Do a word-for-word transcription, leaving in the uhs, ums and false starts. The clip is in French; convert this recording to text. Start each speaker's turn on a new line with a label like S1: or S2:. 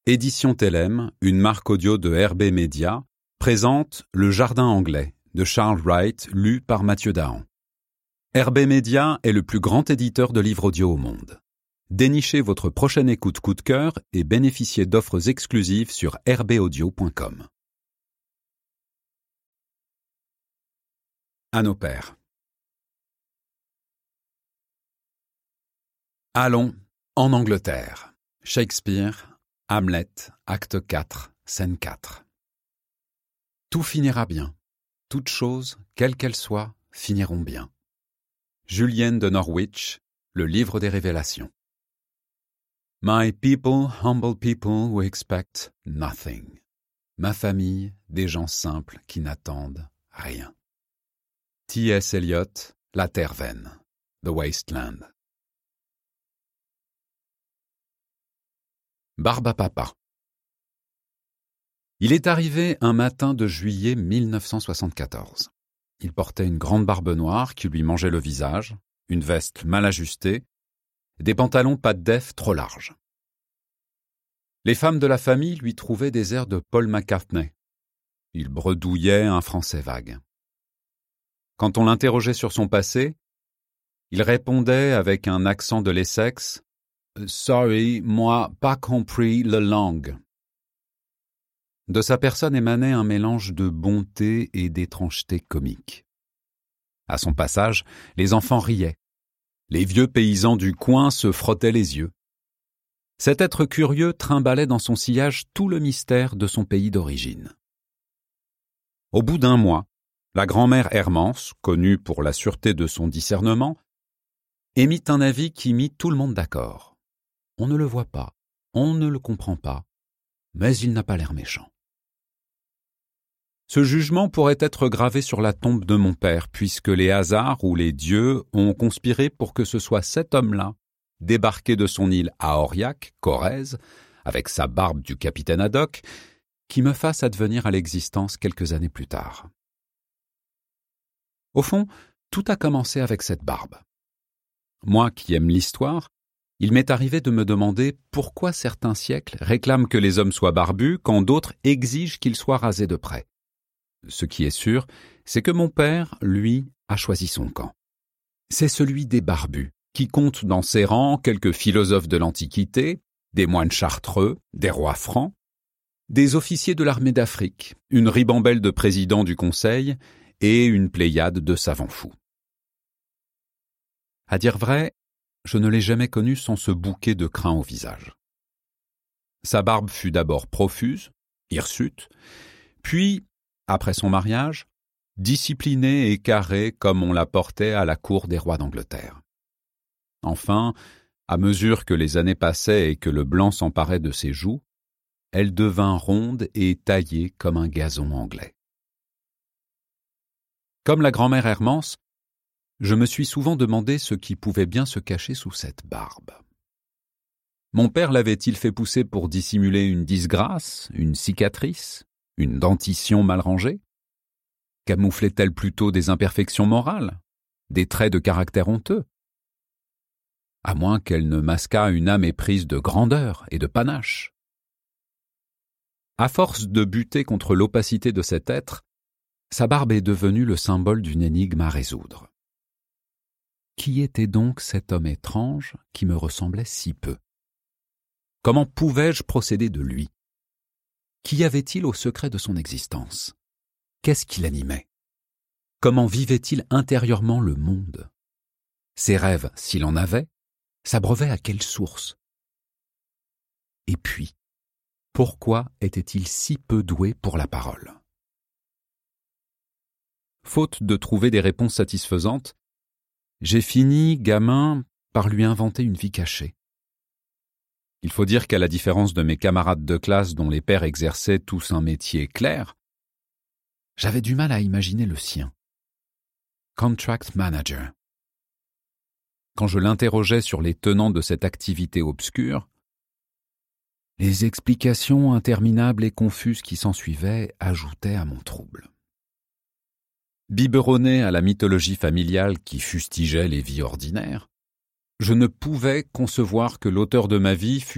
S1: Édition Tellem, une marque audio de R B Media, présente Le Jardin anglais de Charles Wright, lu par Mathieu Dahan. R B Media est le plus grand éditeur de livres audio au monde. Dénichez votre prochaine écoute coup de cœur et bénéficiez d'offres exclusives sur r b audio point com. À nos pères. Allons, en Angleterre. Shakespeare, Hamlet, acte quatre, scène quatre. Tout finira bien. Toutes choses, quelles qu'elles soient, finiront bien. Julienne de Norwich, le livre des révélations. My people, humble people who expect nothing. Ma famille, des gens simples qui n'attendent rien. T S Eliot, La terre vaine, The Wasteland. Barbe à papa. Il est arrivé un matin de juillet mille neuf cent soixante-quatorze. Il portait une grande barbe noire qui lui mangeait le visage, une veste mal ajustée, des pantalons pas de def trop larges. Les femmes de la famille lui trouvaient des airs de Paul McCartney. Il bredouillait un français vague. Quand on l'interrogeait sur son passé, il répondait avec un accent de l'Essex « Sorry, moi, pas compris le langue ». De sa personne émanait un mélange de bonté et d'étrangeté comique. À son passage, les enfants riaient. Les vieux paysans du coin se frottaient les yeux. Cet être curieux trimbalait dans son sillage tout le mystère de son pays d'origine. Au bout d'un mois, la grand-mère Hermance, connue pour la sûreté de son discernement, émit un avis qui mit tout le monde d'accord. On ne le voit pas, on ne le comprend pas, mais il n'a pas l'air méchant. Ce jugement pourrait être gravé sur la tombe de mon père, puisque les hasards ou les dieux ont conspiré pour que ce soit cet homme-là, débarqué de son île à Aurillac, Corrèze, avec sa barbe du capitaine Haddock, qui me fasse advenir à l'existence quelques années plus tard. Au fond, tout a commencé avec cette barbe. Moi qui aime l'histoire, il m'est arrivé de me demander pourquoi certains siècles réclament que les hommes soient barbus quand d'autres exigent qu'ils soient rasés de près. Ce qui est sûr, c'est que mon père, lui, a choisi son camp. C'est celui des barbus, qui compte dans ses rangs quelques philosophes de l'Antiquité, des moines chartreux, des rois francs, des officiers de l'armée d'Afrique, une ribambelle de présidents du Conseil et une pléiade de savants fous. À dire vrai, je ne l'ai jamais connu sans ce bouquet de crin au visage. Sa barbe fut d'abord profuse, hirsute, puis, après son mariage, disciplinée et carrée comme on la portait à la cour des rois d'Angleterre. Enfin, à mesure que les années passaient et que le blanc s'emparait de ses joues, elle devint ronde et taillée comme un gazon anglais. Comme la grand-mère Hermance, je me suis souvent demandé ce qui pouvait bien se cacher sous cette barbe. Mon père l'avait-il fait pousser pour dissimuler une disgrâce, une cicatrice, une dentition mal rangée? Camouflait-elle plutôt des imperfections morales, des traits de caractère honteux? À moins qu'elle ne masquât une âme éprise de grandeur et de panache. À force de buter contre l'opacité de cet être, sa barbe est devenue le symbole d'une énigme à résoudre. Qui était donc cet homme étrange qui me ressemblait si peu? Comment pouvais-je procéder de lui? Qu'y avait-il au secret de son existence? Qu'est-ce qui l'animait? Comment vivait-il intérieurement le monde? Ses rêves, s'il en avait, s'abreuvaient à quelle source? Et puis, pourquoi était-il si peu doué pour la parole? Faute de trouver des réponses satisfaisantes, j'ai fini, gamin, par lui inventer une vie cachée. Il faut dire qu'à la différence de mes camarades de classe dont les pères exerçaient tous un métier clair, j'avais du mal à imaginer le sien. Contract manager. Quand je l'interrogeais sur les tenants de cette activité obscure, les explications interminables et confuses qui s'ensuivaient ajoutaient à mon trouble. Biberonné à la mythologie familiale qui fustigeait les vies ordinaires, je ne pouvais concevoir que l'auteur de ma vie fût